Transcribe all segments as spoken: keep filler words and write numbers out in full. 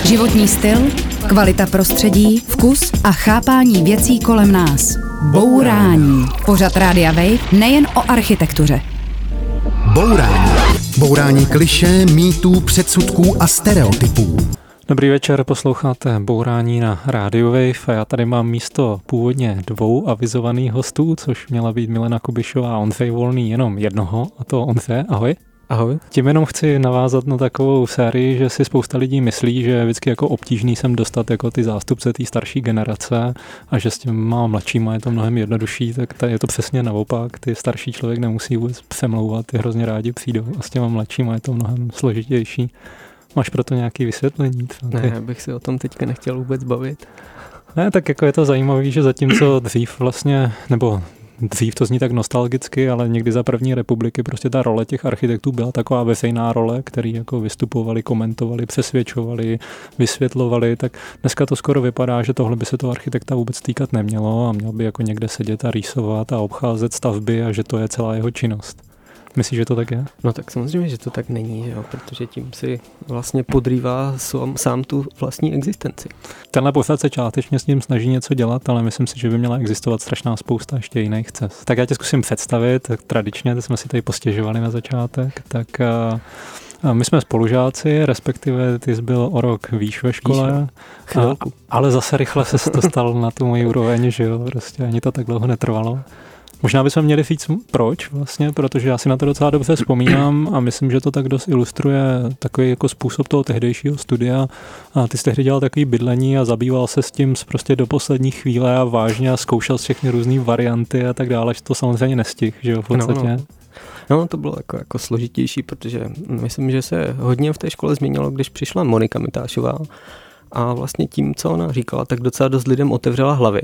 Životní styl, kvalita prostředí, vkus a chápání věcí kolem nás. Bourání. Pořad Rádia Wave nejen o architektuře. Bourání. Bourání klišé, mýtů, předsudků a stereotypů. Dobrý večer, posloucháte Bourání na Rádiu Wave a já tady mám místo původně dvou avizovaných hostů, což měla být Milena Kubišová a Ondřej Volný, jenom jednoho, a to Ondře, ahoj. Ahoj. Tím jenom chci navázat na takovou sérii, že si spousta lidí myslí, že je vždycky jako obtížný sem dostat jako ty zástupce té starší generace a že s tím má mladšíma je to mnohem jednodušší, tak je to přesně naopak. Ty starší člověk nemusí vůbec přemlouvat, ty hrozně rádi přijdou a s těma mladšíma je to mnohem složitější. Máš pro to nějaké vysvětlení? Ne, já bych si o tom teďka nechtěl vůbec bavit. Ne, tak jako je to zajímavé, že zatímco dřív vlastně, nebo dřív to zní tak nostalgicky, ale někdy za první republiky prostě ta role těch architektů byla taková veřejná role, který jako vystupovali, komentovali, přesvědčovali, vysvětlovali, tak dneska to skoro vypadá, že tohle by se toho architekta vůbec týkat nemělo a měl by jako někde sedět a rýsovat a obcházet stavby a že to je celá jeho činnost. Myslíš, že to tak je? No tak samozřejmě, že to tak není, že jo? Protože tím si vlastně podrývá sám, sám tu vlastní existenci. Tenhle pořad se částečně s ním snaží něco dělat, ale myslím si, že by měla existovat strašná spousta ještě jiných cest. Tak já tě zkusím představit, tradičně, teď jsme si tady postěžovali na začátek, tak uh, my jsme spolužáci, respektive ty jsi byl o rok výš ve škole, a, ale zase rychle se dostal na tu moji úroveň, že jo, prostě ani to tak dlouho netrvalo. Možná bychom měli říct proč vlastně, protože já si na to docela dobře vzpomínám a myslím, že to tak dost ilustruje takový jako způsob toho tehdejšího studia. A ty jsi tehdy dělal takový bydlení a zabýval se s tím prostě do poslední chvíle a vážně a zkoušel všechny různý varianty a tak dále, že to samozřejmě nestih, že jo, v podstatě. No, no. no to bylo jako, jako složitější, protože myslím, že se hodně v té škole změnilo, když přišla Monika Mitášová a vlastně tím, co ona říkala, tak docela dost lidem otevřela hlavy.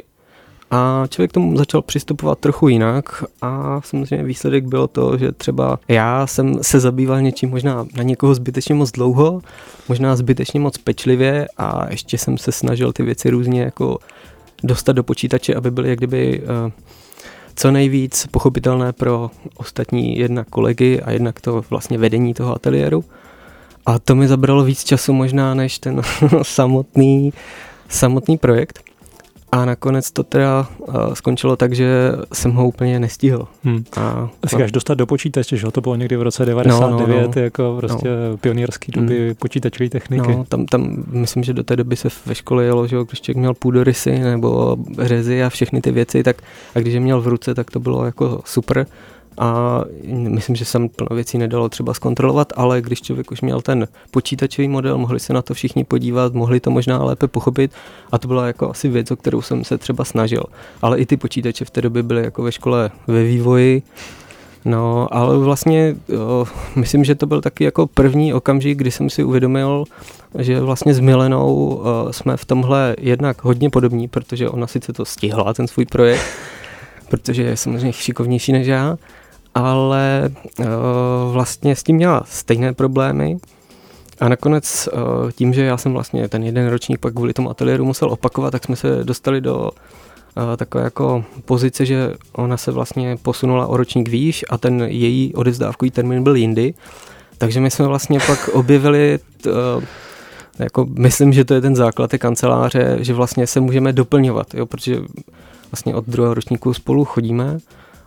A člověk k tomu začal přistupovat trochu jinak a samozřejmě výsledek bylo to, že třeba já jsem se zabýval něčím možná na někoho zbytečně moc dlouho, možná zbytečně moc pečlivě a ještě jsem se snažil ty věci různě jako dostat do počítače, aby byly jak kdyby uh, co nejvíc pochopitelné pro ostatní jednak kolegy a jednak to vlastně vedení toho ateliéru. A to mi zabralo víc času možná než ten samotný, samotný projekt. A nakonec to teda uh, skončilo tak, že jsem ho úplně nestihl. Hmm. A říkáš dostat do počítače, že to bylo někdy v roce devadesát devět, no, no, no. jako prostě no. pionýrský doby hmm. počítačové techniky. No, tam, tam myslím, že do té doby se ve škole jelo, že když člověk měl půdorysy nebo řezy a všechny ty věci, tak a když je měl v ruce, tak to bylo jako super. A myslím, že jsem plno věcí nedalo třeba zkontrolovat, ale když člověk už měl ten počítačový model, mohli se na to všichni podívat, mohli to možná lépe pochopit a to byla jako asi věc, o kterou jsem se třeba snažil. Ale i ty počítače v té době byly jako ve škole ve vývoji. No, ale vlastně jo, myslím, že to byl taky jako první okamžik, kdy jsem si uvědomil, že vlastně s Milenou uh, jsme v tomhle jednak hodně podobní, protože ona sice to stihla, ten svůj projekt, protože je samozřejmě šikovnější než já, ale uh, vlastně s tím měla stejné problémy a nakonec uh, tím, že já jsem vlastně ten jeden ročník pak kvůli tomu ateliéru musel opakovat, tak jsme se dostali do uh, takové jako pozice, že ona se vlastně posunula o ročník výš a ten její odevzdávkový termín byl jindy, takže my jsme vlastně pak objevili t, uh, jako myslím, že to je ten základ té kanceláře, že vlastně se můžeme doplňovat, jo, protože vlastně od druhého ročníku spolu chodíme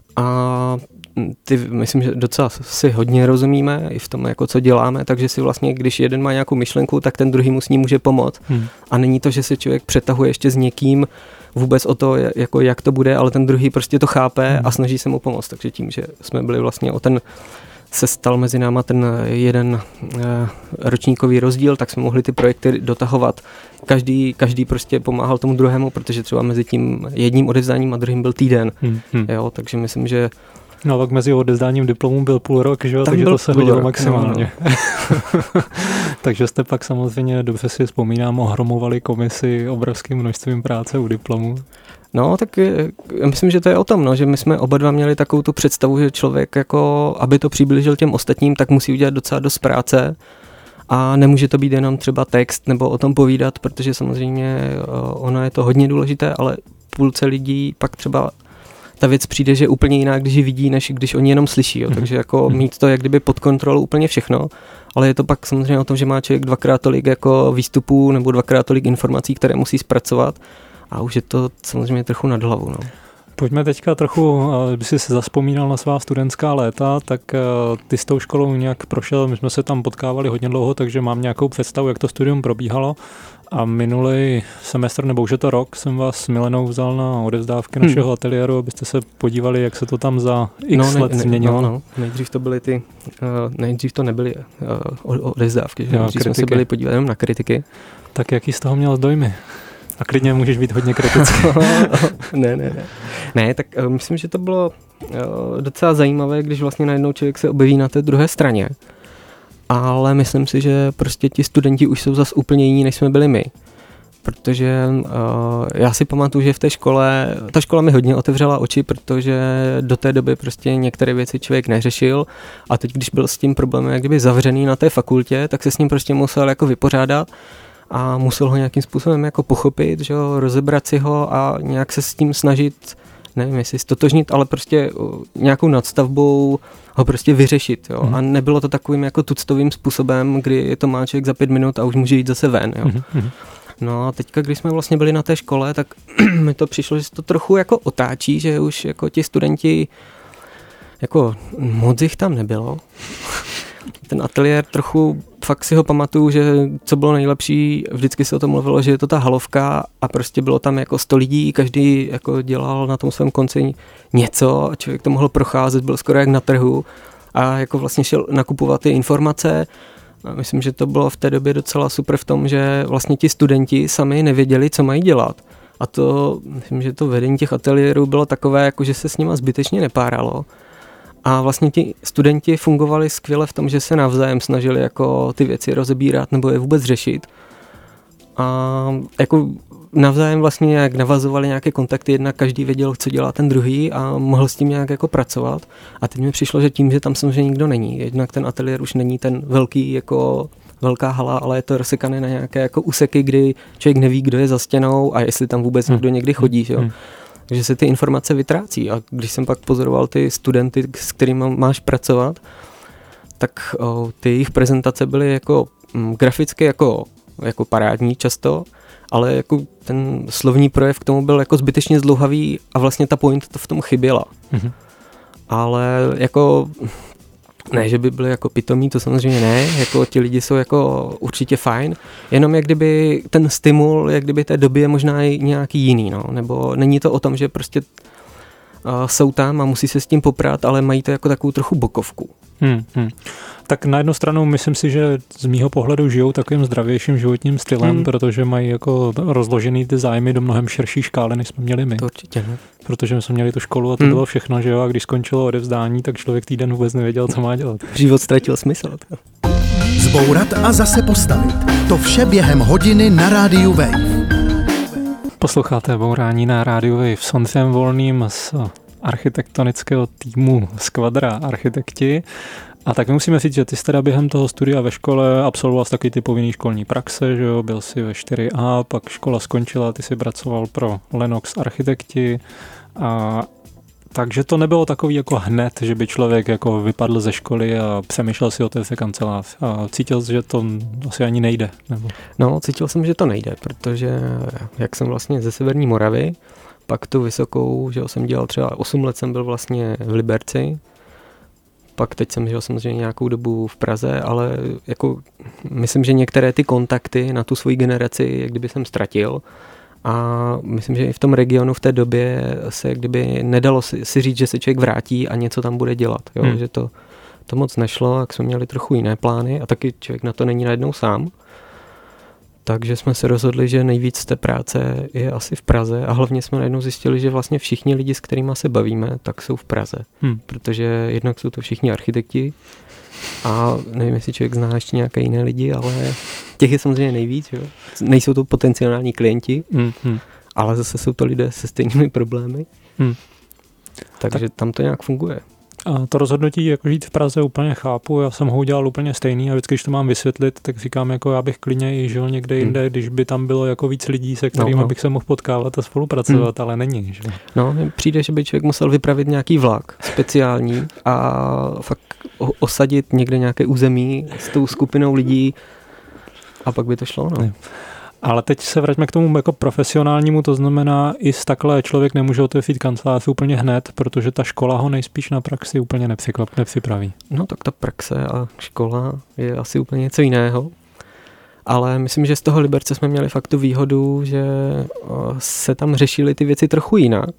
a ty, myslím, že docela si hodně rozumíme i v tom, jako co děláme, takže si vlastně, když jeden má nějakou myšlenku, tak ten druhý mu s ní může pomoct. Hmm. A není to, že se člověk přetahuje ještě s někým vůbec o to, jako jak to bude, ale ten druhý prostě to chápe hmm. a snaží se mu pomoct. Takže tím, že jsme byli vlastně o ten se stal mezi náma ten jeden uh, ročníkový rozdíl, tak jsme mohli ty projekty dotahovat. Každý, každý prostě pomáhal tomu druhému, protože třeba mezi tím jedním odevzdáním a druhým byl týden. Hmm, hmm. Jo, takže myslím, že no tak mezi odevzdáním diplomů byl půl rok, že jo? Takže to se hodilo maximálně. No, no. Takže jste pak samozřejmě, dobře si vzpomínám, ohromovali komisi obrovským množstvím práce u diplomu. No, tak je, myslím, že to je o tom, no, že my jsme oba dva měli takovou tu představu, že člověk, jako, aby to přiblížil těm ostatním, tak musí udělat docela dost práce a nemůže to být jenom třeba text nebo o tom povídat, protože samozřejmě ono je to hodně důležité, ale půlce lidí pak třeba ta věc přijde, že je úplně jiná, když ji vidí, než když oni jenom slyší. Jo. Takže jako mít to jak kdyby pod kontrolou úplně všechno, ale je to pak samozřejmě o tom, že má člověk dvakrát tolik jako výstupů nebo dvakrát tolik informací, které musí zpracovat a už je to samozřejmě trochu nad hlavu. No. Pojďme teďka trochu, když jsi se zazpomínal na svá studentská léta, tak ty s tou školou nějak prošel, my jsme se tam potkávali hodně dlouho, takže mám nějakou představu, jak to studium probíhalo. A minulý semestr, nebo už je to rok, jsem vás s Milenou vzal na odevzdávky hmm. našeho ateliéru, abyste se podívali, jak se to tam za x no, let ne, změnilo. No, no. Nejdřív to byly ty, uh, nejdřív to nebyly uh, odevzdávky, že? Jo, nejdřív kritiky. Jsme se byli podívat jenom na kritiky. Tak jaký z toho měl dojmy? A klidně můžeš být hodně kritický. ne, ne, ne. Ne, tak uh, myslím, že to bylo uh, docela zajímavé, když vlastně najednou člověk se objeví na té druhé straně. Ale myslím si, že prostě ti studenti už jsou zase úplně jiní, než jsme byli my. Protože uh, já si pamatuju, že v té škole, ta škola mi hodně otevřela oči, protože do té doby prostě některé věci člověk neřešil a teď, když byl s tím problémem jak kdyby zavřený na té fakultě, tak se s ním prostě musel jako vypořádat a musel ho nějakým způsobem jako pochopit, že jo, rozebrat si ho a nějak se s tím snažit, nevím jestli stotožnit, ale prostě nějakou nadstavbou ho prostě vyřešit. Jo? Mm. A nebylo to takovým jako tuctovým způsobem, kdy to má člověk za pět minut a už může jít zase ven. Jo? Mm. No a teďka, když jsme vlastně byli na té škole, tak mi to přišlo, že se to trochu jako otáčí, že už jako ti studenti, jako moc jich tam nebylo. Ten ateliér trochu, fakt si ho pamatuju, že co bylo nejlepší, vždycky se o tom mluvilo, že je to ta halovka a prostě bylo tam jako sto lidí, každý jako dělal na tom svém konci něco a člověk to mohl procházet, byl skoro jak na trhu a jako vlastně šel nakupovat ty informace. A myslím, že to bylo v té době docela super v tom, že vlastně ti studenti sami nevěděli, co mají dělat. A to, myslím, že to vedení těch ateliérů bylo takové, jako že se s nima zbytečně nepáralo. A vlastně ti studenti fungovali skvěle v tom, že se navzájem snažili jako ty věci rozebírat nebo je vůbec řešit. A jako navzájem vlastně nějak navazovali nějaké kontakty, jednak každý věděl, co dělá ten druhý a mohl s tím nějak jako pracovat. A teď mi přišlo, že tím, že tam samozřejmě nikdo není, jednak ten ateliér už není ten velký jako velká hala, ale je to rozsekané na nějaké jako úseky, kdy člověk neví, kdo je za stěnou a jestli tam vůbec někdo někdy chodí, že jo. Takže se ty informace vytrácí a když jsem pak pozoroval ty studenty, s kterými máš pracovat, tak o, ty jejich prezentace byly jako m, graficky jako, jako parádní často, ale jako ten slovní projev k tomu byl jako zbytečně zdlouhavý a vlastně ta point to v tom chyběla. Mm-hmm. Ale jako ne, že by byli jako pitomí, to samozřejmě ne, jako ti lidi jsou jako určitě fajn, jenom jak kdyby ten stimul, jak kdyby té doby je možná i nějaký jiný, no, nebo není to o tom, že prostě uh, jsou tam a musí se s tím poprat, ale mají to jako takovou trochu bokovku. Hmm, hmm. Tak na jednu stranu myslím si, že z mýho pohledu žijou takovým zdravějším životním stylem, hmm. protože mají jako rozložený ty zájmy do mnohem širší škály, než jsme měli my. To určitě ne. Protože my jsme měli tu školu a to hmm. bylo všechno, že jo, a když skončilo odevzdání, tak člověk týden vůbec nevěděl, co má dělat. Život ztratil smysl. Zbourat a zase postavit. To vše během hodiny na rádiu Wave. Posloucháte Bourání na rádiu Wave s Ondřejem Volným z architektonického týmu Skvadra architekti. A tak my musíme říct, že ty jsi teda během toho studia ve škole absolvoval takový ty povinný školní praxe, že jo, byl si ve čtyři A, pak škola skončila, ty jsi pracoval pro Lenox architekti a takže to nebylo takový jako hned, že by člověk jako vypadl ze školy a přemýšlel si o té kancelář a cítil jsi, že to asi ani nejde, nebo? No, cítil jsem, že to nejde, protože jak jsem vlastně ze Severní Moravy, pak tu vysokou, že jsem dělal třeba osm let jsem byl vlastně v Liberci, pak teď jsem žil samozřejmě nějakou dobu v Praze, ale jako myslím, že některé ty kontakty na tu svoji generaci, jak kdyby jsem ztratil a myslím, že i v tom regionu v té době se jak kdyby nedalo si, si říct, že se člověk vrátí a něco tam bude dělat, jo? Hmm. Že to, to moc nešlo, jak jsme měli trochu jiné plány a taky člověk na to není najednou sám. Takže jsme se rozhodli, že nejvíc té práce je asi v Praze a hlavně jsme najednou zjistili, že vlastně všichni lidi, s kterými se bavíme, tak jsou v Praze. Hmm. Protože jednak jsou to všichni architekti a nevím, jestli člověk zná ještě nějaké jiné lidi, ale těch je samozřejmě nejvíc. Jo? Nejsou to potenciální klienti, hmm. Hmm. ale zase jsou to lidé se stejnými problémy. Hmm. Takže tak tam to nějak funguje. A to rozhodnutí jako žít v Praze úplně chápu, já jsem ho udělal úplně stejný a vždycky, když to mám vysvětlit, tak říkám, jako já bych klidně i žil někde jinde, hmm. když by tam bylo jako víc lidí, se kterými no, no. bych se mohl potkávat a spolupracovat, hmm. ale není. Že? No, přijde, že by člověk musel vypravit nějaký vlak speciální a fakt osadit někde nějaké území s tou skupinou lidí a pak by to šlo, no. Ne. Ale teď se vraťme k tomu jako profesionálnímu, to znamená, i z takhle člověk nemůže otevřít kancelář úplně hned, protože ta škola ho nejspíš na praxi úplně nepřipraví. No tak ta praxe a škola je asi úplně něco jiného. Ale myslím, že z toho Liberce jsme měli fakt tu výhodu, že se tam řešily ty věci trochu jinak.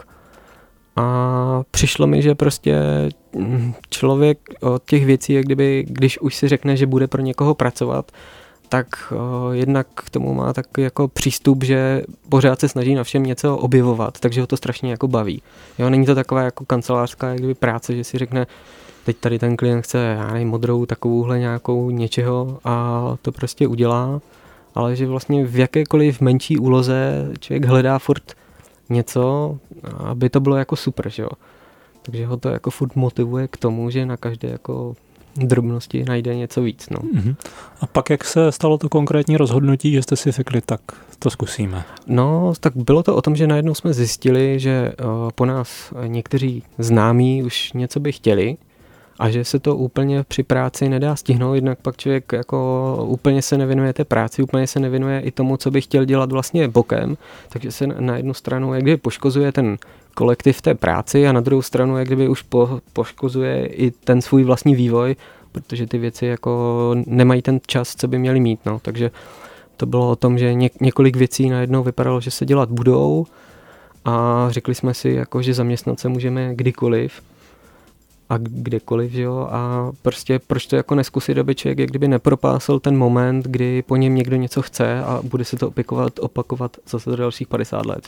A přišlo mi, že prostě člověk od těch věcí, jak kdyby, když už si řekne, že bude pro někoho pracovat, tak uh, jednak k tomu má takový jako přístup, že pořád se snaží na všem něco objevovat, takže ho to strašně jako baví. Jo, není to taková jako kancelářská jak kdyby práce, že si řekne, teď tady ten klient chce, já nevím, modrou takovouhle nějakou něčeho a to prostě udělá, ale že vlastně v jakékoliv menší úloze člověk hledá furt něco, aby to bylo jako super, že jo. Takže ho to jako furt motivuje k tomu, že na každé jako drobnosti najde něco víc. No. Uh-huh. A pak jak se stalo to konkrétní rozhodnutí, že jste si řekli, tak to zkusíme? No, tak bylo to o tom, že najednou jsme zjistili, že uh, po nás někteří známí už něco by chtěli a že se to úplně při práci nedá stihnout, jednak pak člověk jako úplně se nevěnuje té práci, úplně se nevěnuje i tomu, co by chtěl dělat vlastně bokem, takže se na jednu stranu jak kdyby poškozuje ten kolektiv té práci a na druhou stranu jak kdyby už po, poškozuje i ten svůj vlastní vývoj, protože ty věci jako nemají ten čas, co by měly mít, no, takže to bylo o tom, že ně, několik věcí najednou vypadalo, že se dělat budou a řekli jsme si, jako, že zaměstnat se můžeme kdykoliv a kdekoliv, že jo, a prostě proč to jako neskusit, aby člověk jak kdyby nepropásl ten moment, kdy po něm někdo něco chce a bude se to opakovat, opakovat zase dalších padesát let.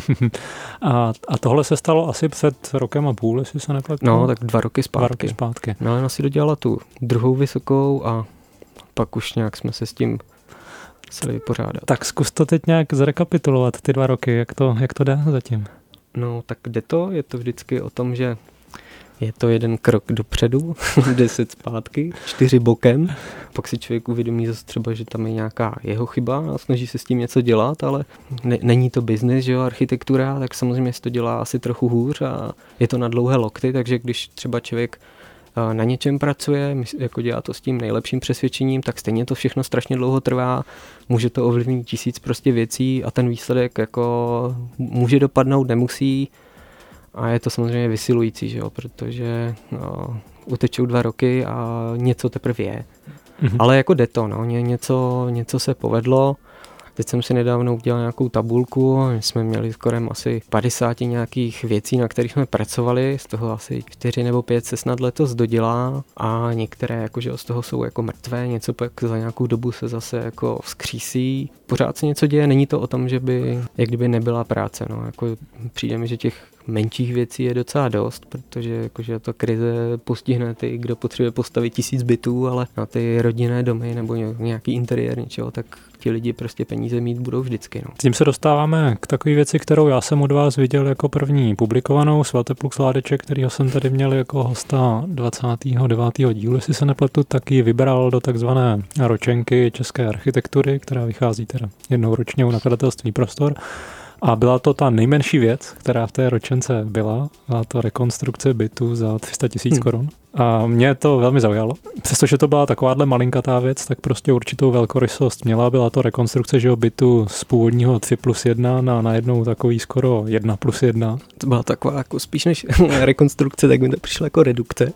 a, a tohle se stalo asi před rokem a půl, jestli se nepletu? No, tak dva roky zpátky. Dva roky zpátky. No, ona si dodělala tu druhou vysokou a pak už nějak jsme se s tím museli vypořádat. Tak zkus to teď nějak zrekapitulovat, ty dva roky, jak to, jak to jde zatím? No, tak jde to, je to vždycky o tom, že je to jeden krok dopředu, deset zpátky, čtyři bokem. Pak si člověk uvědomí zase třeba, že tam je nějaká jeho chyba a snaží se s tím něco dělat, ale ne, není to biznis, že jo, architektura, tak samozřejmě se to dělá asi trochu hůř a je to na dlouhé lokty, takže když třeba člověk na něčem pracuje, jako dělá to s tím nejlepším přesvědčením, tak stejně to všechno strašně dlouho trvá, může to ovlivnit tisíc prostě věcí a ten výsledek jako může dopadnout, nemusí. A je to samozřejmě vysilující, že jo, protože no, utečou dva roky a něco teprve je. Mm-hmm. Ale jako jde to, no, Ně, něco, něco se povedlo. Teď jsem si nedávno udělal nějakou tabulku, jsme měli skoro asi padesát nějakých věcí, na kterých jsme pracovali, z toho asi čtyři nebo pět se snad letos dodělá a některé jakože z toho jsou jako mrtvé, něco pak za nějakou dobu se zase jako vzkřísí. Pořád se něco děje, není to o tom, že by jak kdyby nebyla práce, no, jako přijde mi, že těch menších věcí je docela dost, protože jakože ta krize postihne ty, kdo potřebuje postavit tisíc bytů, ale na ty rodinné domy nebo nějaký interiér něčeho, tak ti lidi prostě peníze mít budou vždycky. No. Tím se dostáváme k takové věci, kterou já jsem od vás viděl jako první publikovanou, Svatepluk Sládeček, kterýho jsem tady měl jako hosta dvacátého devátého dílu, jestli se nepletu, tak ji vybral do takzvané ročenky české architektury, která vychází teda jednou ročně u nakladatelství Prostor. A byla to ta nejmenší věc, která v té ročence byla, byla to rekonstrukce bytu za tři sta tisíc hmm. korun. A mě to velmi zaujalo. Přestože to byla takováhle malinkatá věc, tak prostě určitou velkorysost měla. Byla to rekonstrukce, že bytu z původního tři plus jedna na najednou takový skoro jedna plus jedna. To byla taková jako spíš než rekonstrukce, tak mi to přišlo jako redukce.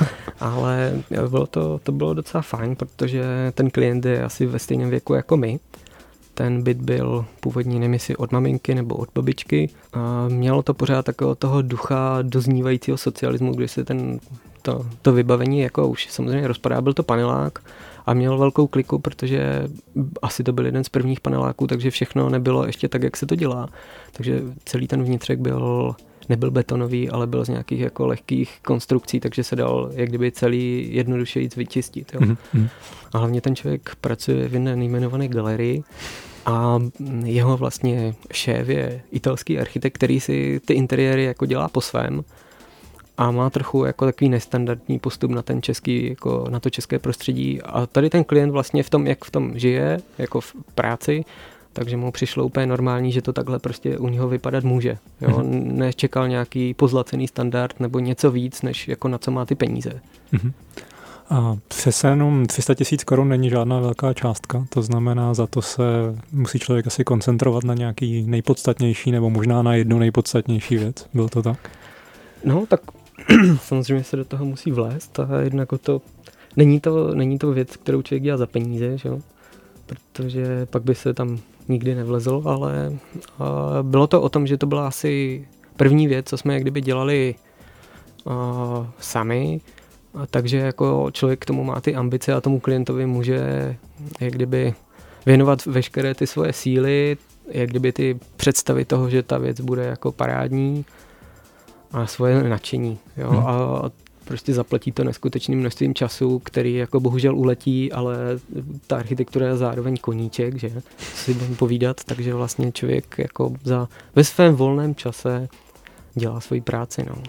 Ale bylo to, to bylo docela fajn, protože ten klient je asi ve stejném věku jako my. Ten byt byl původní, nevím jestli od maminky nebo od babičky. A mělo to pořád takového toho ducha doznívajícího socialismu, kdy se ten, to, to vybavení jako už samozřejmě rozpadá. Byl to panelák a měl velkou kliku, protože asi to byl jeden z prvních paneláků, takže všechno nebylo ještě tak, jak se to dělá. Takže celý ten vnitřek byl, nebyl betonový, ale byl z nějakých jako lehkých konstrukcí, takže se dal jak kdyby celý jednoduše jít vyčistit. Jo. Mm-hmm. A hlavně ten člověk pracuje v jedné nejmenované galerii a jeho vlastně šéf je italský architekt, který si ty interiéry jako dělá po svém. a má trochu jako takový nestandardní postup na ten český, jako na to české prostředí. A tady ten klient vlastně v tom, jak v tom žije, jako v práci, takže mu přišlo úplně normální, že to takhle prostě u něho vypadat může. Jo? Mm-hmm. Nečekal nějaký pozlacený standard nebo něco víc, než jako na co má ty peníze. Mm-hmm. A přece jenom tři sta tisíc korun není žádná velká částka, to znamená, za to se musí člověk asi koncentrovat na nějaký nejpodstatnější nebo možná na jednu nejpodstatnější věc. Bylo to tak? No, tak samozřejmě se do toho musí vlézt a jednak to není to, není to věc, kterou člověk dělá za peníze, že jo? Protože pak by se tam nikdy nevlezl, ale bylo to o tom, že to byla asi první věc, co jsme jak kdyby dělali uh, sami, a takže jako člověk k tomu má ty ambice a tomu klientovi může jak kdyby věnovat veškeré ty svoje síly, jak kdyby ty představy toho, že ta věc bude jako parádní a svoje nadšení. Jo? Hmm. A prostě zaplatí to neskutečným množstvím času, který jako bohužel uletí, ale ta architektura je zároveň koníček, že si budeme povídat, takže vlastně člověk jako za, ve svém volném čase dělá svoji práci. No.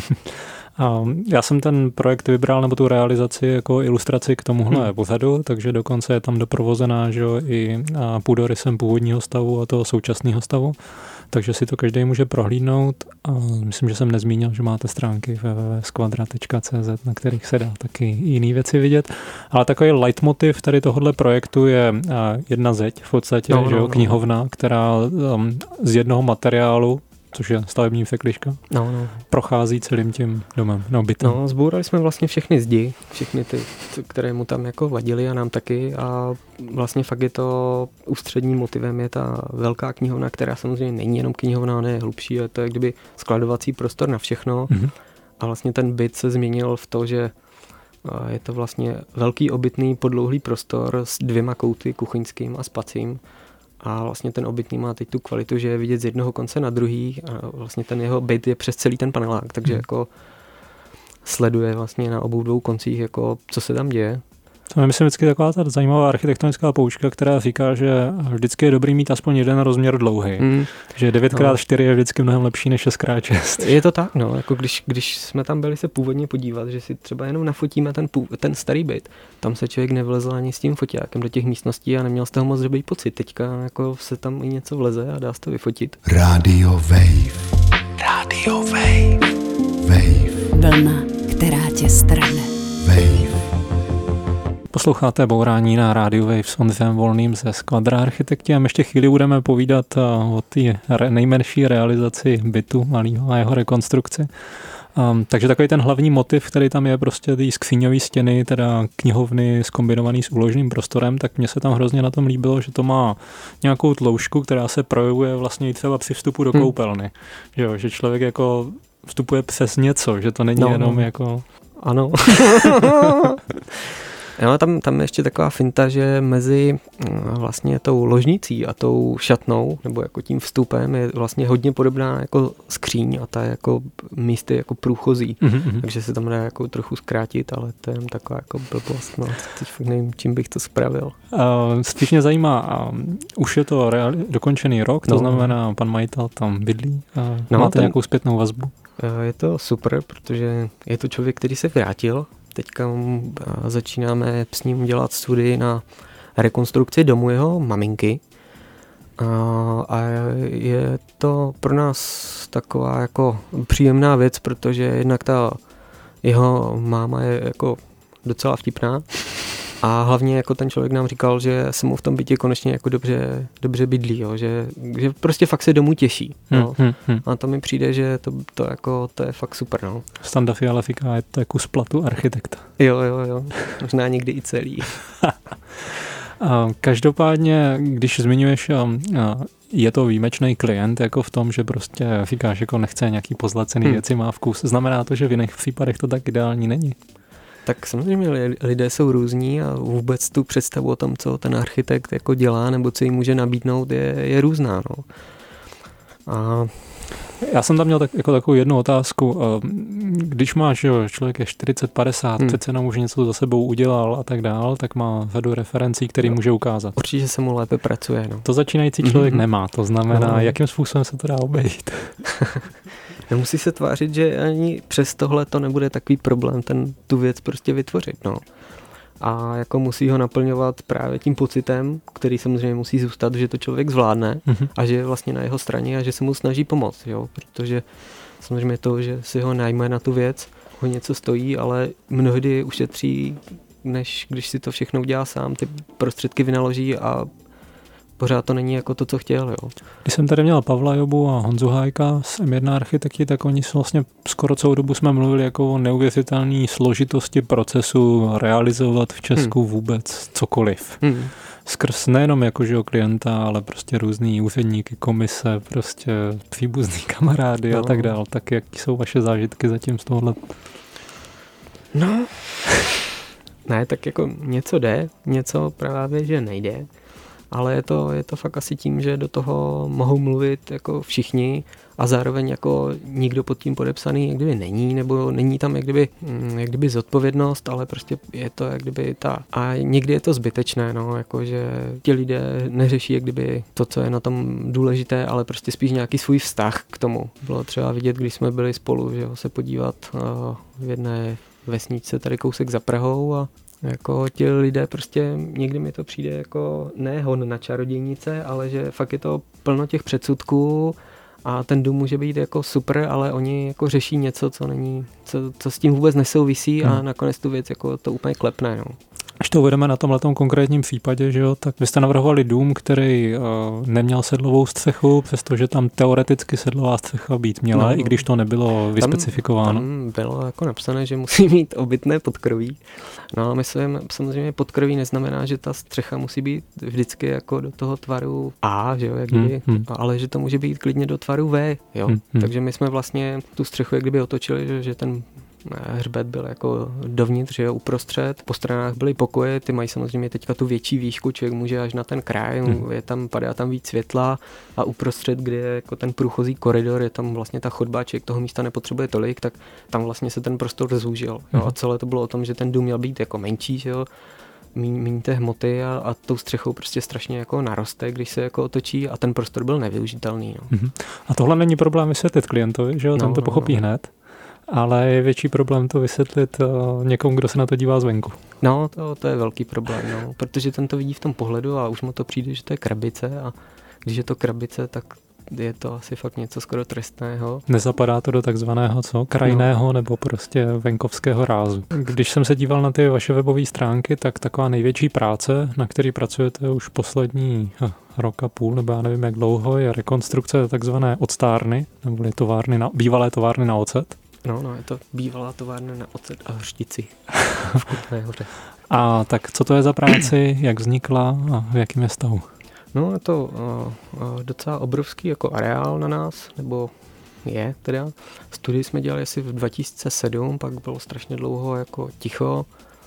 A já jsem ten projekt vybral, nebo tu realizaci jako ilustraci k tomuhle hmm. pořadu, takže dokonce je tam doprovozená, že jo, i půdorysem původního stavu a toho současného stavu, takže si to každý může prohlídnout. A myslím, že jsem nezmínil, že máte stránky w w w tečka skvadra tečka c z, na kterých se dá taky jiný věci vidět. Ale takový leitmotiv tady tohohle projektu je jedna zeď v podstatě, no, že jo, no, knihovna, která um, z jednoho materiálu, což je stavební fekliška, no, no. prochází celým tím domem, no bytem. No, zbourali jsme vlastně všechny zdi, všechny ty, které mu tam jako vadily a nám taky a vlastně fakt je to ústředním motivem je ta velká knihovna, která samozřejmě není jenom knihovna, ne je hlubší, ale to je kdyby skladovací prostor na všechno mm-hmm. a vlastně ten byt se změnil v to, že je to vlastně velký obytný podlouhlý prostor s dvěma kouty, kuchyňským a spacím. A vlastně ten obytný má teď tu kvalitu, že je vidět z jednoho konce na druhý a vlastně ten jeho byt je přes celý ten panelák, takže hmm. jako sleduje vlastně na obou dvou koncích, jako co se tam děje. To je myslím vždycky taková ta zajímavá architektonická poučka, která říká, že vždycky je dobrý mít aspoň jeden rozměr dlouhý. Mm. Že devět krát čtyři no. je vždycky mnohem lepší než šest krát šest. Je to tak, no. Jako když, když jsme tam byli se původně podívat, že si třeba jenom nafotíme ten, ten starý byt, tam se člověk nevlezl ani s tím foťákem do těch místností a neměl z toho moc dobrý pocit. Teďka jako se tam i něco vleze a dá se to vyfotit. Radio Wave. Radio Wave. Wave. Vlna, která tě strhne. Wave. Posloucháte Bourání na rádiu Wave s Ondřejem Volným ze Skvadra Architekti a my ještě chvíli budeme povídat o té re, nejmenší realizaci bytu malého a jeho rekonstrukci. Um, takže takový ten hlavní motiv, který tam je prostě ty skříňové stěny, teda knihovny zkombinovaný s úložným prostorem, tak mně se tam hrozně na tom líbilo, že to má nějakou tloušku, která se projevuje vlastně i třeba při vstupu do koupelny. Hmm. Že, jo, že člověk jako vstupuje přes něco, že to není no, jenom no. jako... Ano. No, tam, tam je ještě taková finta, že mezi vlastně tou ložnicí a tou šatnou, nebo jako tím vstupem je vlastně hodně podobná jako skříň a ta je jako místy jako průchozí. Mm-hmm. Takže se tam dá jako trochu zkrátit, ale to je jen taková jako blbost. No. Teď fakt nevím, čím bych to spravil. Uh, spíš mě zajímá, uh, už je to reali- dokončený rok, to no. znamená, pan majitel tam bydlí. Uh, no, máte ten, nějakou zpětnou vazbu? Uh, je to super, protože je to člověk, který se vrátil. Teďka začínáme s ním dělat studii na rekonstrukci domu jeho maminky a je to pro nás taková jako příjemná věc, protože jednak ta jeho máma je jako docela vtipná a hlavně jako ten člověk nám říkal, že se mu v tom bytě konečně jako dobře, dobře bydlí, jo, že, že prostě fakt se domů těší. No. Hmm, hmm, hmm. A to mi přijde, že to, to, jako, to je fakt super. No. Standa Fiala říká, je to jako z platu architekta. Jo, jo, jo. Možná někdy i celý. Každopádně, když zmiňuješ, je to výjimečný klient, jako v tom, že prostě říkáš, jako nechce nějaký pozlacený hmm. věci, má vkus. Znamená to, že v jiných případech to tak ideální není? Tak samozřejmě lidé jsou různí a vůbec tu představu o tom, co ten architekt jako dělá nebo co jim může nabídnout, je, je různá. No. A... Já jsem tam měl tak, jako takovou jednu otázku. Když máš, že člověk je čtyřicet padesát, hmm. přece jenom už něco za sebou udělal a tak dál, tak má řadu referencí, který může ukázat. Určitě se mu lépe pracuje. No. To začínající člověk mm-hmm. nemá, to znamená, no. jakým způsobem se to dá obejít? Nemusí se tvářit, že ani přes tohle to nebude takový problém ten tu věc prostě vytvořit, no. A jako musí ho naplňovat právě tím pocitem, který samozřejmě musí zůstat, že to člověk zvládne mm-hmm. a že je vlastně na jeho straně a že se mu snaží pomoct, jo, protože samozřejmě to, že si ho najme na tu věc, ho něco stojí, ale mnohdy ušetří, než když si to všechno udělá sám, ty prostředky vynaloží a pořád to není jako to, co chtěl, jo. Když jsem tady měl Pavla Jobu a Honzu Hájka z em jedna Architekti, tak oni vlastně skoro celou dobu jsme mluvili jako o neuvěřitelné složitosti procesu realizovat v Česku hmm. vůbec cokoliv. Hmm. Skrz nejenom jako že o klienta, ale prostě různý úředníky, komise, prostě příbuzný kamarády no. a tak dál. Tak jaký jsou vaše zážitky zatím z tohohle? No, ne, tak jako něco jde, něco právě, že nejde. Ale je to, je to fakt asi tím, že do toho mohou mluvit jako všichni a zároveň jako nikdo pod tím podepsaný jak kdyby není, nebo není tam jak kdyby, jak kdyby zodpovědnost, ale prostě je to jak kdyby ta... A někdy je to zbytečné, no, jakože ti lidé neřeší jak kdyby to, co je na tom důležité, ale prostě spíš nějaký svůj vztah k tomu. Bylo třeba vidět, když jsme byli spolu, že ho se podívat uh, v jedné vesničce tady kousek za Prahou a jako ti lidé prostě, někdy mi to přijde jako ne hon na čarodějnice, ale že fakt je to plno těch předsudků a ten dům může být jako super, ale oni jako řeší něco, co není, co, co s tím vůbec nesouvisí hmm. a nakonec tu věc jako to úplně klepne, no. Až to uvedeme na tomhletom konkrétním případě, že jo, tak vy jste navrhovali dům, který uh, neměl sedlovou střechu, přestože tam teoreticky sedlová střecha být měla, no, i když to nebylo vyspecifikováno. Tam, tam bylo jako napsané, že musí mít obytné podkroví. No a myslím, samozřejmě podkroví neznamená, že ta střecha musí být vždycky jako do toho tvaru A, že jo, jak kdyby, hmm, hmm. ale že to může být klidně do tvaru V, jo. Hmm, hmm. Takže my jsme vlastně tu střechu jak kdyby otočili, že, že ten hřbet byl jako dovnitř, že jo, uprostřed. Po stranách byly pokoje, ty mají samozřejmě teďka tu větší výšku, člověk může až na ten kraj, hmm. je tam, padá tam víc světla a uprostřed, kde je jako ten průchozí koridor, je tam vlastně ta chodba, člověk toho místa nepotřebuje tolik, tak tam vlastně se ten prostor zúžil. Jo, hmm. A celé to bylo o tom, že ten dům měl být jako menší, že jo, míň té hmoty a, a tou střechou prostě strašně jako naroste, když se jako otočí a ten prostor byl nevyužitelný. No. Hmm. A tohle není problém vysvětlit klientovi, že jo, ten no, to no, pochopí no. hned. Ale je větší problém to vysvětlit uh, někomu, kdo se na to dívá zvenku. No, to, to je velký problém, no, protože ten to vidí v tom pohledu a už mu to přijde, že to je krabice a když je to krabice, tak je to asi fakt něco skoro trestného. Nezapadá to do takzvaného co? Krajného no. nebo prostě venkovského rázu. Když jsem se díval na ty vaše webové stránky, tak taková největší práce, na který pracujete už poslední rok a půl, nebo já nevím jak dlouho, je rekonstrukce takzvané octárny, nebo továrny na, bývalé továrny na ocet. No, no, je to bývalá továrna na ocet a hořtici v Kutné Hoře. A tak co to je za práci, jak vznikla a v jakém je stavu? No, je to uh, uh, docela obrovský jako areál na nás, nebo je teda. Studii jsme dělali asi v dva tisíce sedm, pak bylo strašně dlouho jako ticho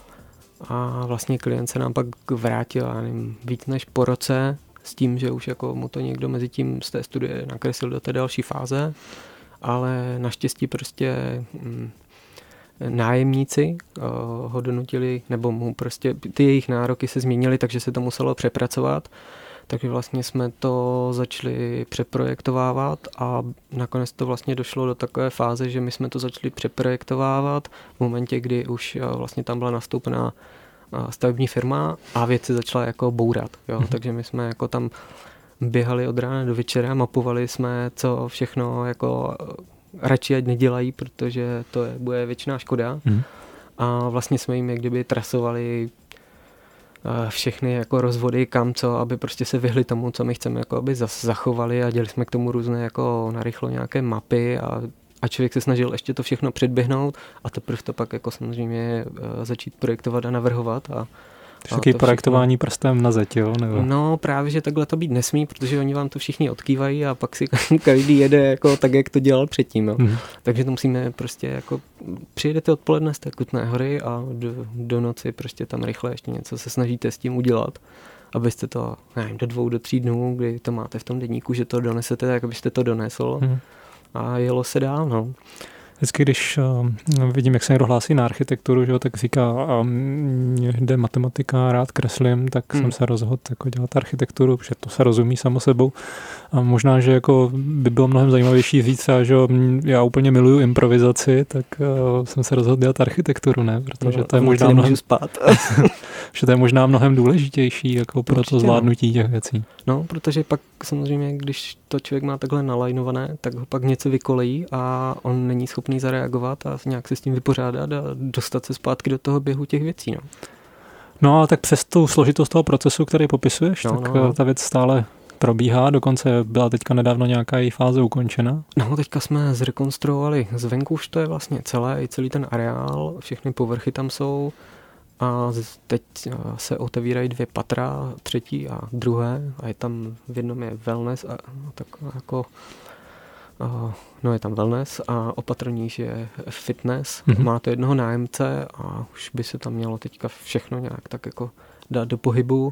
a vlastně klient se nám pak vrátil, já nevím, víc než po roce s tím, že už jako mu to někdo mezi tím z té studie nakreslil do té další fáze. Ale naštěstí prostě hm, nájemníci uh, ho donutili, nebo mu prostě ty jejich nároky se změnily, takže se to muselo přepracovat. Takže vlastně jsme to začali přeprojektovávat a nakonec to vlastně došlo do takové fáze, že my jsme to začali přeprojektovávat v momentě, kdy už uh, vlastně tam byla nastoupená uh, stavební firma a věc se začala jako bourat. Jo? Mm-hmm. Takže my jsme jako tam běhali od rána do večera, mapovali jsme, co všechno jako radši ať nedělají, protože to je, bude většiná škoda. Hmm. A vlastně jsme jim jak kdyby trasovali všechny jako rozvody, kam co, aby prostě se vyhli tomu, co my chceme, jako aby zachovali a dělali jsme k tomu různé jako narychlo nějaké mapy a, a člověk se snažil ještě to všechno předběhnout a teprve to pak jako samozřejmě začít projektovat a navrhovat a Taky projektování prstem na zeď, jo? Nebo? No právě, že takhle to být nesmí, protože oni vám to všichni odkývají a pak si každý jede jako tak, jak to dělal předtím. Jo? Mm. Takže to musíme prostě jako, přijedete odpoledne z té Kutné Hory a do, do noci prostě tam rychle ještě něco se snažíte s tím udělat, abyste to, nevím, do dvou, do tří dnů, kdy to máte v tom deníku, že to donesete, tak abyste to donesl mm. a jelo se dál, no. Vždycky, když uh, vidím, jak se někdo hlásí na architekturu, že jo, tak říká, um, jde matematika, rád kreslím, tak hmm. jsem se rozhodl jako dělat architekturu, protože to se rozumí samo sebou. A možná, že jako by bylo mnohem zajímavější říct, že já úplně miluju improvizaci, tak uh, jsem se rozhodl dělat architekturu, ne? Protože no, to je možná mnohem spát. že to je možná mnohem důležitější jako pro Určitě, to zvládnutí těch věcí. No, protože pak samozřejmě, když to člověk má takhle nalajnované, tak ho pak něco vykolejí a on není schopný zareagovat a nějak se s tím vypořádat a dostat se zpátky do toho běhu těch věcí. No, no a tak přes tu složitost toho procesu, který popisuješ, no, tak no. ta věc stále probíhá, dokonce byla teďka nedávno nějaká její fáze ukončena. No, teďka jsme zrekonstruovali zvenku, už to je vlastně celé, i celý ten areál, všechny povrchy tam jsou a teď se otevírají dvě patra, třetí a druhé a je tam, v jednom je wellness a tak jako Uh, no je tam wellness a opatrnější je fitness. Mm-hmm. Má to jednoho nájemce a už by se tam mělo teďka všechno nějak tak jako dát do pohybu.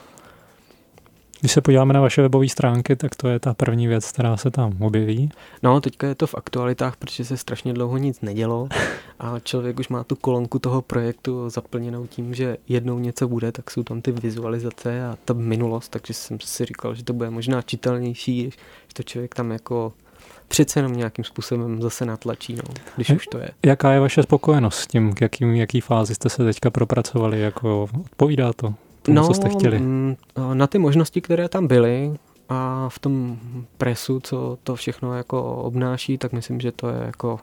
Když se podíváme na vaše webové stránky, tak to je ta první věc, která se tam objeví. No, teďka je to v aktualitách, protože se strašně dlouho nic nedělo a člověk už má tu kolonku toho projektu zaplněnou tím, že jednou něco bude, tak jsou tam ty vizualizace a ta minulost, takže jsem si říkal, že to bude možná čitelnější, že to člověk tam jako přece jenom nějakým způsobem zase natlačí, no, když už to je. Jaká je vaše spokojenost s tím, k jakým, jaký fázi jste se teďka propracovali, jako odpovídá to tomu, no, co jste chtěli? Na ty možnosti, které tam byly a v tom presu, co to všechno jako obnáší, tak myslím, že to je jako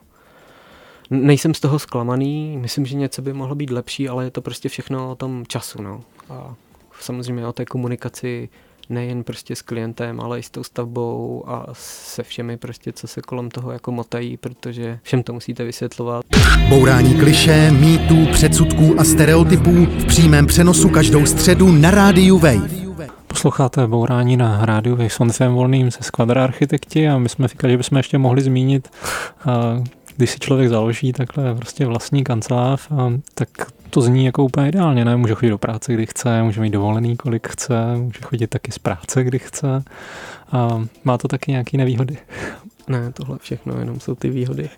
nejsem z toho zklamaný, myslím, že něco by mohlo být lepší, ale je to prostě všechno o tom času, no. A samozřejmě o té komunikaci nejen prostě s klientem, ale i s tou stavbou a se všemi prostě, co se kolem toho jako motají, protože všem to musíte vysvětlovat. Bourání klišé, mýtů, předsudků a stereotypů v přímém přenosu každou středu na rádiu Wave. Posloucháte Bourání na rádiu Wave s Ondřejem Volným ze Skvadra Architekti a my jsme říkali, že bychom ještě mohli zmínit, když si člověk založí takhle prostě vlastní kancelář, tak to zní jako úplně ideálně, ne? Může chodit do práce, kdy chce, může mít dovolený, kolik chce, může chodit taky z práce, kdy chce. A má to taky nějaké nevýhody? Ne, tohle všechno jenom jsou ty výhody.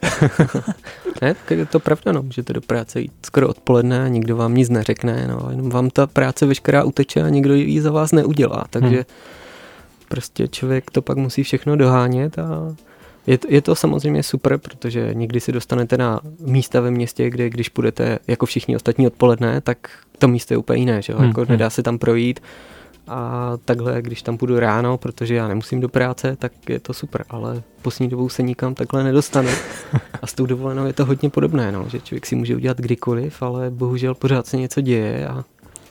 Ne, tak je to pravda, no. Můžete do práce jít skoro odpoledne a nikdo vám nic neřekne, no. Jenom vám ta práce veškerá uteče a nikdo ji za vás neudělá, takže hmm. prostě člověk to pak musí všechno dohánět a Je to, je to samozřejmě super, protože někdy si dostanete na místa ve městě, kde když půjdete jako všichni ostatní odpoledne, tak to místo je úplně jiné, že jo? Hmm. Jako nedá se tam projít a takhle, když tam půjdu ráno, protože já nemusím do práce, tak je to super, ale poslední dobou se nikam takhle nedostane a s tou dovolenou je to hodně podobné, no? Že člověk si může udělat kdykoliv, ale bohužel pořád se něco děje a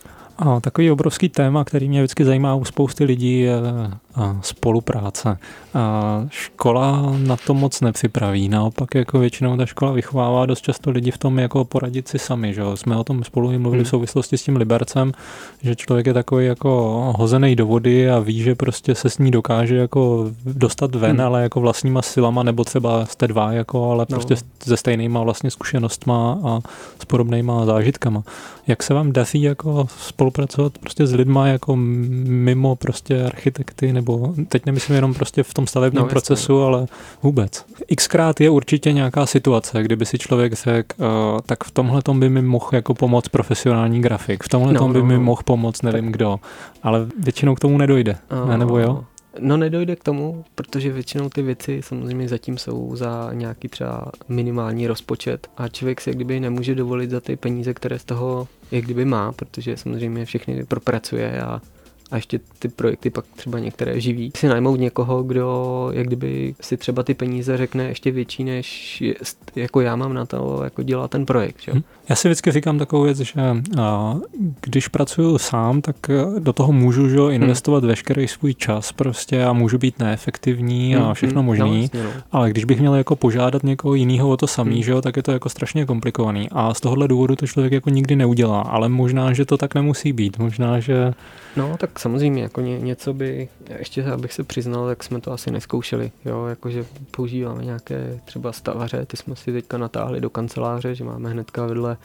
A takový obrovský téma, který mě vždycky zajímá u spousty lidí, je spolupráce. A škola na to moc nepřipraví. Naopak jako většinou ta škola vychovává dost často lidi v tom jako poradit si sami. Že? Jsme o tom spolu i mluvili hmm. v souvislosti s tím Libercem, že člověk je takový jako hozený do vody a ví, že prostě se s ní dokáže jako dostat ven, hmm. ale jako vlastníma silama, nebo třeba jste dva, jako, ale no. prostě se stejnýma vlastně zkušenostma a s podobnýma zážitkama. Jak se vám daří jako spolupracovat prostě s lidma jako mimo prostě architekty, nebo teď nemyslím jenom prostě v tom stavebním no, procesu, jasný. Ale vůbec. Xkrát je určitě nějaká situace, kdyby si člověk řekl, uh, tak v tomhletom by mi mohl jako pomoct profesionální grafik, v tomhletom no, by no, mi no. mohl pomoct nevím tak. kdo, ale většinou k tomu nedojde, uh, ne, nebo jo? No nedojde k tomu, protože většinou ty věci samozřejmě zatím jsou za nějaký třeba minimální rozpočet a člověk si jak kdyby nemůže dovolit za ty peníze, které z toho jak kdyby má, protože samozřejmě všechny propracuje a a ještě ty projekty pak třeba některé živí. Si najmout někoho, kdo jak kdyby si třeba ty peníze řekne ještě větší, než je, jako já mám na to, jako dělá ten projekt. Že? Já si vždycky říkám takovou věc, že a, když pracuju sám, tak do toho můžu že, investovat hmm. veškerý svůj čas prostě a můžu být neefektivní a všechno hmm. možný, no, vlastně, no. ale když bych měl jako požádat někoho jiného o to samý, hmm. že, tak je to jako strašně komplikovaný a z tohohle důvodu to člověk jako nikdy neudělá, ale možná, že to tak nemusí být, možná, že... No tak samozřejmě, jako ně, něco by, ještě abych se přiznal, tak jsme to asi neskoušeli, jo, jakože používáme nějaké třeba stavaře, ty jsme si teďka natáhli do kanceláře, že máme hnedka vedle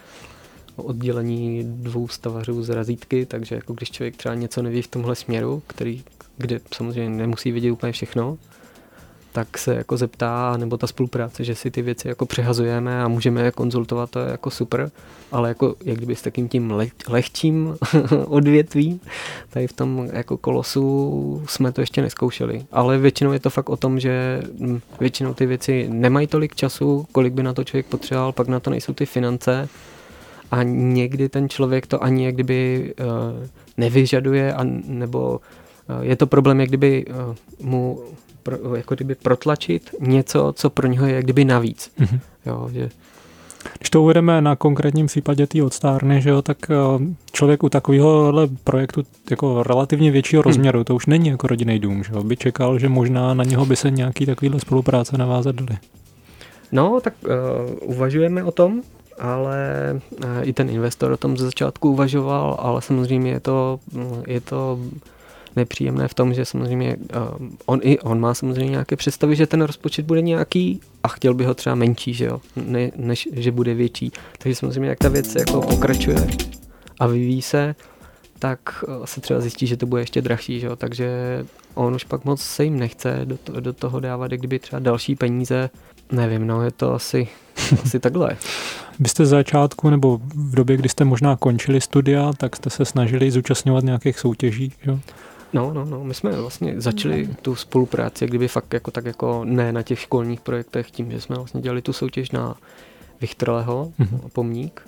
oddělení dvou stavařů z razítky, takže jako když člověk třeba něco neví v tomhle směru, který, kde samozřejmě nemusí vidět úplně všechno, tak se jako zeptá, nebo ta spolupráce, že si ty věci jako přehazujeme a můžeme je konzultovat, to je jako super, ale jako jak kdyby s takým tím leh, lehčím odvětvím, tady v tom jako kolosu jsme to ještě neskoušeli, ale většinou je to fakt o tom, že většinou ty věci nemají tolik času, kolik by na to člověk potřeboval, pak na to nejsou ty finance a někdy ten člověk to ani jak kdyby uh, nevyžaduje, a, nebo uh, je to problém jak kdyby uh, mu Pro, jako kdyby protlačit něco, co pro něho je jak kdyby navíc. Mm-hmm. Jo, že... Když to uvedeme na konkrétním případě té odstárny, že jo, tak člověk u takovéhohle projektu jako relativně většího rozměru, hmm. to už není jako rodinný dům, že jo, by čekal, že možná na něho by se nějaký takovýhle spolupráce navázat daly. No, tak uh, uvažujeme o tom, ale uh, i ten investor o tom ze začátku uvažoval, ale samozřejmě je to, je to nepříjemné v tom, že samozřejmě uh, on i on má samozřejmě nějaké představy, že ten rozpočet bude nějaký a chtěl by ho třeba menší, že jo, ne, než že bude větší. Takže samozřejmě jak ta věc jako pokračuje a vyvíjí se, tak uh, se třeba zjistí, že to bude ještě drahší, že jo, takže on už pak moc se jim nechce do, to, do toho dávat, jak kdyby třeba další peníze, nevím, no je to asi, asi takhle. Vy jste z začátku, nebo v době, kdy jste možná končili studia, tak jste se snažili zúčastňovat nějakých soutěží, jo? No, no, no, my jsme vlastně začali tu spolupráci, kdyby fakt jako tak jako ne na těch školních projektech, tím, že jsme vlastně dělali tu soutěž na Vichtrleho, mm-hmm. pomník.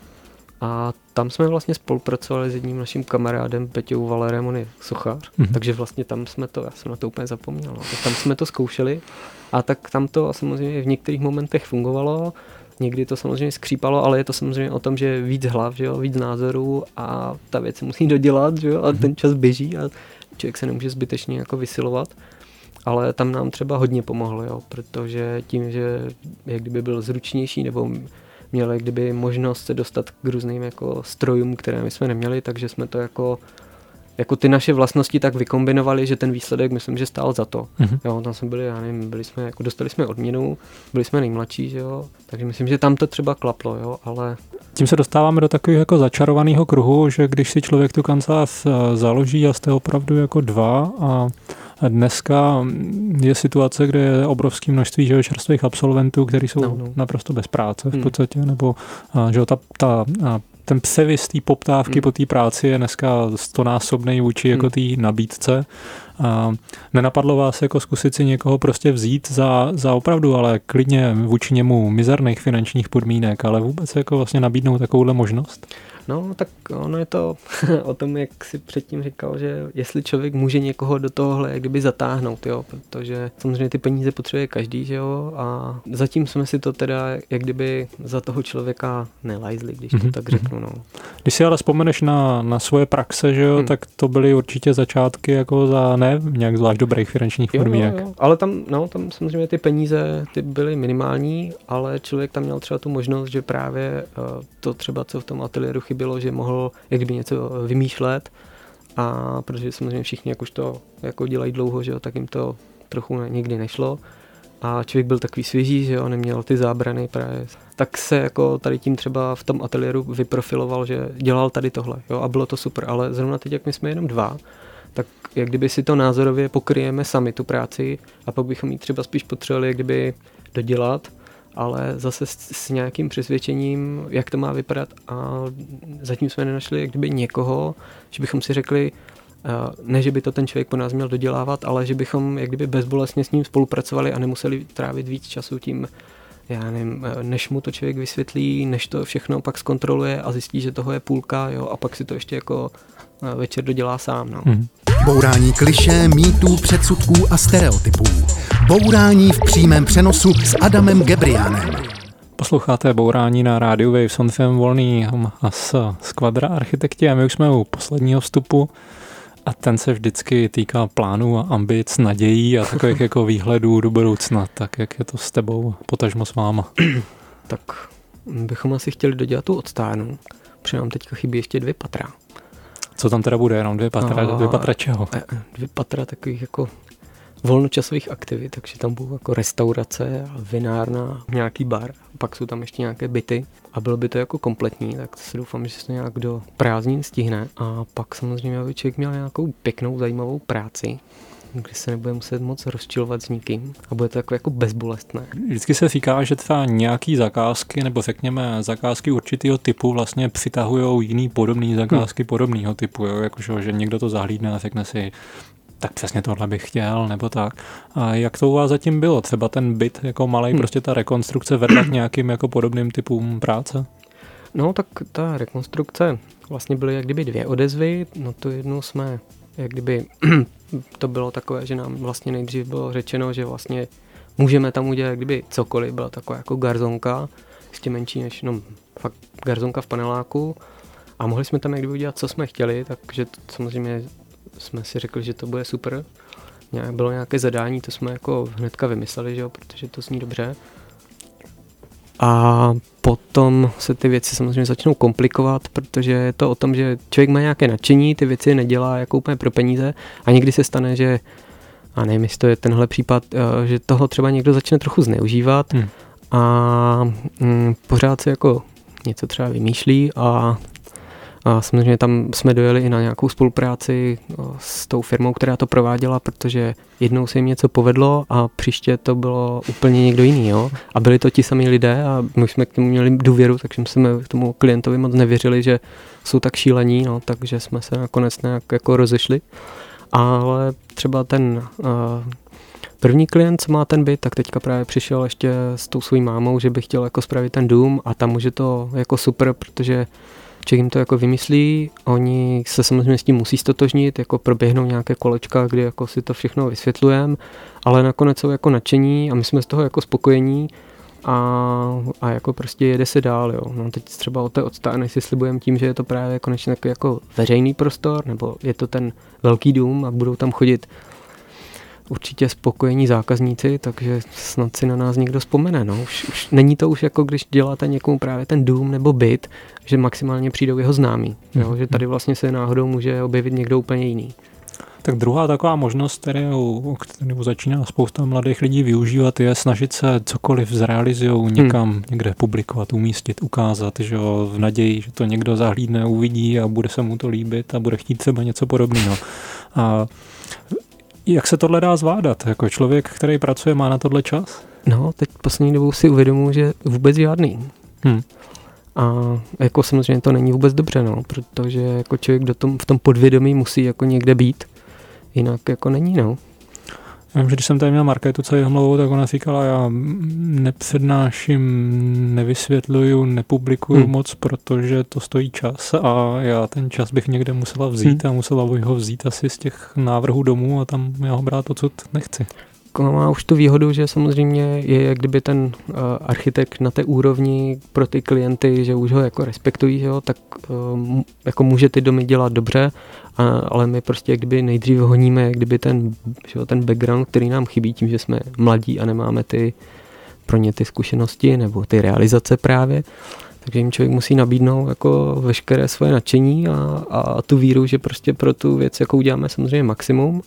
A tam jsme vlastně spolupracovali s jedním naším kamarádem Peťou Valerem, on je sochař, mm-hmm. takže vlastně tam jsme to, já jsem na to úplně zapomněl, no, tak tam jsme to zkoušeli a tak tam to samozřejmě v některých momentech fungovalo, někdy to samozřejmě skřípalo, ale je to samozřejmě o tom, že víc hlav, že jo, víc názorů a ta věc se musí dodělat, že jo, a ten čas běží a člověk se nemůže zbytečně jako vysilovat. Ale tam nám třeba hodně pomohlo, jo, protože tím, že jak kdyby byl zručnější nebo měl jak kdyby možnost se dostat k různým jako strojům, které my jsme neměli, takže jsme to jako jako ty naše vlastnosti tak vykombinovali, že ten výsledek myslím, že stál za to. Mm-hmm. Jo, tam jsme byli, já nevím, byli jsme, jako dostali jsme odměnu, byli jsme nejmladší, že jo, takže myslím, že tam to třeba klaplo, jo, ale... Tím se dostáváme do takového jako začarovaného kruhu, že když si člověk tu kancelář založí a jste opravdu jako dva a dneska je situace, kde je obrovské množství že, čerstvých absolventů, kteří jsou no, no. naprosto bez práce v podstatě, hmm. nebo že ta, ta ten převis té poptávky hmm. po té práci je dneska stonásobnej vůči hmm. jako té nabídce. A nenapadlo vás jako zkusit si někoho prostě vzít za, za opravdu, ale klidně vůči němu mizerných finančních podmínek, ale vůbec jako vlastně nabídnout takovouhle možnost? No, tak ono je to o tom, jak si předtím říkal, že jestli člověk může někoho do tohohle jak kdyby zatáhnout, jo, protože samozřejmě ty peníze potřebuje každý, že jo, a zatím jsme si to teda jak kdyby za toho člověka nelajzli, když to mm-hmm. tak řeknu, no. Když si ale vzpomeneš na, na svoje praxe, že jo, hmm. tak to byly určitě začátky jako za ne nějak zvlášť dobrých finančních podmínek. Jo, jo, jo. Ale tam, no, tam samozřejmě ty peníze ty byly minimální, ale člověk tam měl třeba tu možnost, že právě uh, to třeba, co v tom ateliéru chybělo, že mohl jak kdyby něco vymýšlet a protože samozřejmě všichni jak už to jako dělají dlouho, že jo, tak jim to trochu někdy nešlo a člověk byl takový svěží, že jo, neměl ty zábrany právě, tak se jako tady tím třeba v tom ateliéru vyprofiloval, že dělal tady tohle, jo, a bylo to super, ale zrovna teď, jak my jsme jenom dva, tak jak kdyby si to názorově pokryjeme sami tu práci a pak bychom ji třeba spíš potřebovali jak kdyby dodělat, ale zase s, s nějakým přesvědčením, jak to má vypadat a zatím jsme nenašli jak kdyby někoho, že bychom si řekli, ne, že by to ten člověk po nás měl dodělávat, ale že bychom jak kdyby bezbolestně s ním spolupracovali a nemuseli trávit víc času tím, já nevím, než mu to člověk vysvětlí, než to všechno pak zkontroluje a zjistí, že toho je půlka, jo, a pak si to ještě jako večer dodělá sám, no. Hmm. Bourání klišé, mýtů, předsudků a stereotypů. Bourání v přímém přenosu s Adamem Gebriánem. Posloucháte Bourání na rádiu Wave s Ondřejem Volným a s Skvadra Architekti a my už jsme u posledního vstupu a ten se vždycky týká plánů a ambic, nadějí a takových jako výhledů do budoucna. Tak jak je to s tebou, potažmo s váma? Tak bychom asi chtěli dodělat tu odstárnu, protože nám teďka chybí ještě dvě patra. Co tam teda bude? Jenom dvě patra, no, dvě patra čeho? Dvě patra takových jako volnočasových aktivit, takže tam budou jako restaurace, vinárna, nějaký bar, pak jsou tam ještě nějaké byty a bylo by to jako kompletní, tak se doufám, že se to nějak do prázdnin stihne a pak samozřejmě aby člověk měl nějakou pěknou, zajímavou práci kdy se nebude muset moc rozčilovat s nikým a bude to jako, jako bezbolestné. Vždycky se říká, že třeba nějaký zakázky, nebo řekněme zakázky určitého typu vlastně přitahují jiný podobný zakázky hmm. podobného typu, jo? Jakože, že někdo to zahlídne a řekne si, tak přesně tohle bych chtěl, nebo tak. A jak to u vás zatím bylo? Třeba ten byt jako malej, hmm. prostě ta rekonstrukce vedla k nějakým jako podobným typům práce? No tak ta rekonstrukce vlastně byly jak kdyby dvě odezvy, no to jednou jsme, jak kdyby to bylo takové, že nám vlastně nejdřív bylo řečeno, že vlastně můžeme tam udělat jak kdyby cokoliv, byla taková jako garzonka, ještě menší než no, fakt garzonka v paneláku a mohli jsme tam jak kdyby udělat, co jsme chtěli, takže to, samozřejmě jsme si řekli, že to bude super. Nějak, bylo nějaké zadání, to jsme jako hnedka vymysleli, že jo, protože to zní dobře. A potom se ty věci samozřejmě začnou komplikovat, protože je to o tom, že člověk má nějaké nadšení, ty věci nedělá jako úplně pro peníze a někdy se stane, že, a nevím, jestli to je tenhle případ, že toho třeba někdo začne trochu zneužívat hmm. a mm, pořád se jako něco třeba vymýšlí a A samozřejmě tam jsme dojeli i na nějakou spolupráci s tou firmou, která to prováděla, protože jednou se jim něco povedlo a příště to bylo úplně někdo jiný. Jo? A byli to ti samí lidé a my jsme k tomu měli důvěru, takže jsme k tomu klientovi moc nevěřili, že jsou tak šílení, no, takže jsme se nakonec nějak jako rozešli. Ale třeba ten uh, první klient, co má ten byt, tak teďka právě přišel ještě s tou svojí mámou, že by chtěl jako spravit ten dům a tam už je to jako super, protože člověk jim to jako vymyslí, oni se samozřejmě s tím musí stotožnit, jako proběhnou nějaké kolečka, kdy jako si to všechno vysvětlujeme, ale nakonec jsou jako nadšení a my jsme z toho jako spokojení a, a jako prostě jede se dál, jo. No teď třeba o té odstáne si slibujeme tím, že je to právě konečně takový jako veřejný prostor, nebo je to ten velký dům a budou tam chodit určitě spokojení zákazníci, takže snad si na nás někdo vzpomene. No. Už, už není to už jako když děláte někomu právě ten dům nebo byt, že maximálně přijdou jeho známí. Mm. Jo? Že tady vlastně se náhodou může objevit někdo úplně jiný. Tak druhá taková možnost, kterou, kterou začíná spousta mladých lidí využívat, je snažit se cokoliv zrealizují někam hmm. někde publikovat, umístit, ukázat, že jo, v naději, že to někdo zahlídne, uvidí a bude se mu to líbit a bude chtít třeba něco podobného. A jak se tohle dá zvládat? Jako člověk, který pracuje, má na tohle čas? No, teď poslední dobou si uvědomuji, že vůbec žádný. Hmm. A jako samozřejmě to není vůbec dobře, no, protože jako člověk do tom, v tom podvědomí musí jako někde být, jinak jako není, no. Já vím, že když jsem tady měl Markétu Cejhmlovou, tak ona říkala, já nepřednáším, nevysvětluju, nepublikuju hmm. moc, protože to stojí čas a já ten čas bych někde musela vzít hmm. a musela bych ho vzít asi z těch návrhů domů a tam já ho brát odsud nechci. Má už tu výhodu, že samozřejmě je jak kdyby ten uh, architekt na té úrovni pro ty klienty, že už ho jako respektují, že jo, tak uh, jako může ty domy dělat dobře, a, ale my prostě jak kdyby nejdřív honíme jak kdyby ten, že jo, ten background, který nám chybí tím, že jsme mladí a nemáme ty pro ně ty zkušenosti nebo ty realizace právě. Takže jim člověk musí nabídnout jako veškeré svoje nadšení a, a tu víru, že prostě pro tu věc jako uděláme samozřejmě maximum.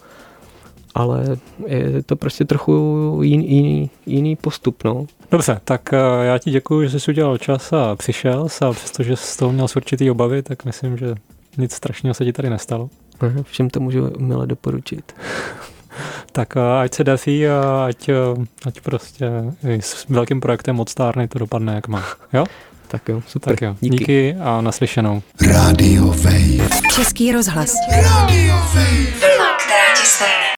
Ale je to prostě trochu jiný, jiný, jiný postup, no. Dobře, tak já ti děkuju, že jsi udělal čas a přišel a přestože jsi z toho měl určitý obavy, tak myslím, že nic strašného se ti tady nestalo. Aha, všem to můžu milé doporučit. Tak ať se daří a ať, ať prostě s velkým projektem od Stárny to dopadne, jak má. Jo? Tak jo, super. Tak jo, díky, díky a naslyšenou. Radio Wave. Český rozhlas. Radio Wave. Vlna, která ti stane.